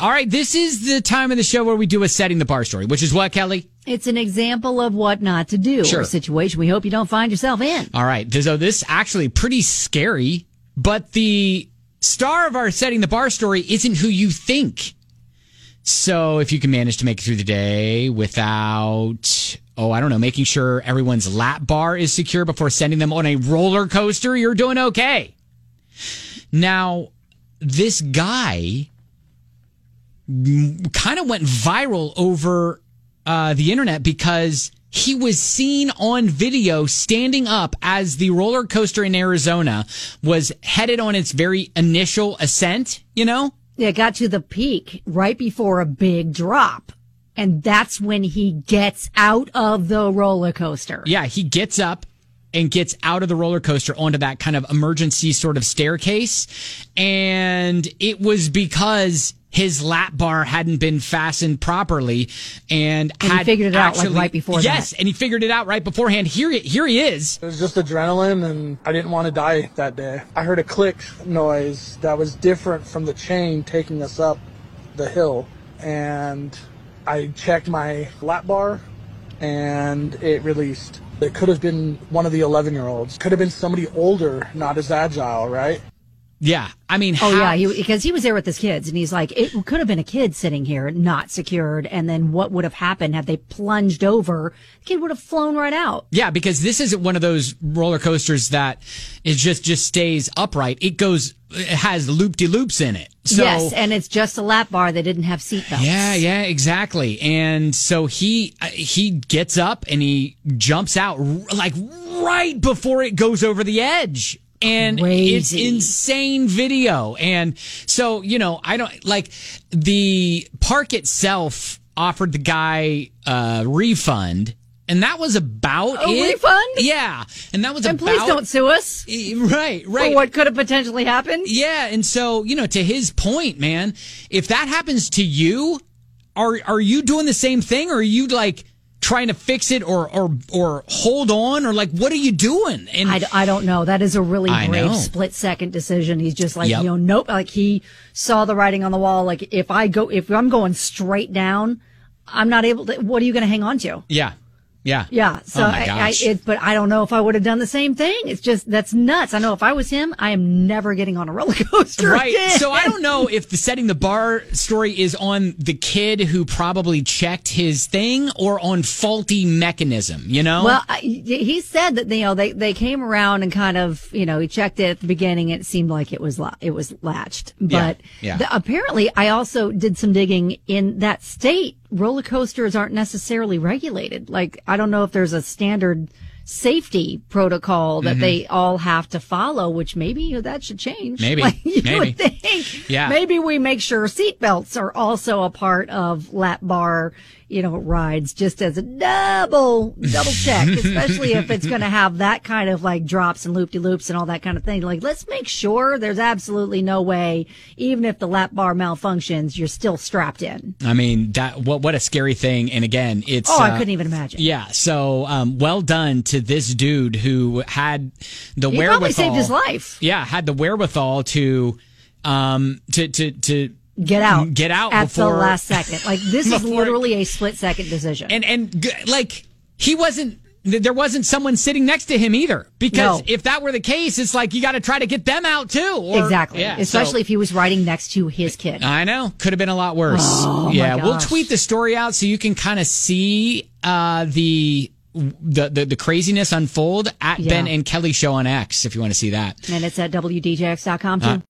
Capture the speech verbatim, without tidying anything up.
All right, this is the time of the show where we do a setting the bar story, which is what, Kelly? It's an example of what not to do. Sure. Or a situation we hope you don't find yourself in. All right, so this actually pretty scary, but the star of our setting the bar story isn't who you think. So if you can manage to make it through the day without, oh, I don't know, making sure everyone's lap bar is secure before sending them on a roller coaster, you're doing okay. Now, this guy kind of went viral over uh, the internet because he was seen on video standing up as the roller coaster in Arizona was headed on its very initial ascent, you know? Yeah, it got to the peak right before a big drop. And that's when he gets out of the roller coaster. Yeah, he gets up and gets out of the roller coaster onto that kind of emergency sort of staircase. And it was because his lap bar hadn't been fastened properly and, and had he figured it actually, out like right before yes, that. Yes, and he figured it out right beforehand. Here, here he is. It was just adrenaline, and I didn't want to die that day. I heard a click noise that was different from the chain taking us up the hill, and I checked my lap bar, and it released. It could have been one of the eleven-year-olds. Could have been somebody older, not as agile, right? Yeah, I mean, oh how- yeah, he, because he was there with his kids, and he's like, it could have been a kid sitting here, not secured, and then what would have happened had they plunged over? The kid would have flown right out. Yeah, because this isn't one of those roller coasters that it just just stays upright. It goes, it has loop-de-loops in it. So, yes, and it's just a lap bar that didn't have seatbelts. Yeah, yeah, exactly. And so he he gets up and he jumps out like right before it goes over the edge. And Crazy. It's insane video. And so, you know, I don't like the park itself offered the guy a refund. And that was about a it. refund? Yeah. And that was and about. please don't sue us. Right, right. For what could have potentially happened. Yeah. And so, you know, to his point, man, if that happens to you, are are you doing the same thing? Or are you like trying to fix it or or or hold on, or like what are you doing? And I, I don't know. That is a really I brave know. split second decision. He's just like, Yep. you know, nope. Like he saw the writing on the wall. Like if I go, if I'm going straight down, I'm not able to, what are you going to hang on to? Yeah. Yeah. Yeah. So Oh my I, I gosh. it, but I don't know if I would have done the same thing. It's just, that's nuts. I know if I was him, I am never getting on a roller coaster Right. again. So I don't know if the setting the bar story is on the kid who probably checked his thing or on faulty mechanism, you know? Well, I, he said that, you know, they, they came around and kind of, you know, he checked it at the beginning. And it seemed like it was, la- it was latched. But Yeah, yeah. The, apparently I also did some digging in that state. Roller coasters aren't necessarily regulated. Like, I don't know if there's a standard safety protocol that Mm-hmm. they all have to follow, which maybe you know, that should change. Maybe, Like, you maybe. would think. Yeah. Maybe we make sure seatbelts are also a part of lap bar, you know, rides, just as a double, double check, especially if it's going to have that kind of like drops and loop-de-loops and all that kind of thing. Like, let's make sure there's absolutely no way, even if the lap bar malfunctions, you're still strapped in. I mean, that what what a scary thing. And again, it's Oh, I uh, couldn't even imagine. Yeah, so um, well done to this dude who had the He wherewithal. probably saved his life. Yeah, had the wherewithal to um to to to Get out. Get out at before the last second. Like, this is before- literally a split second decision. and and g- like he wasn't. There wasn't someone sitting next to him either. Because No. if that were the case, it's like you got to try to get them out too. Or, exactly. Yeah, Especially so- if he was riding next to his kid. I know. Could have been a lot worse. Oh, my yeah, we'll gosh. tweet the story out so you can kind of see uh, the, the the the craziness unfold at Yeah. Ben and Kelly Show on X if you want to see that. And it's at W D J X dot com too. Uh,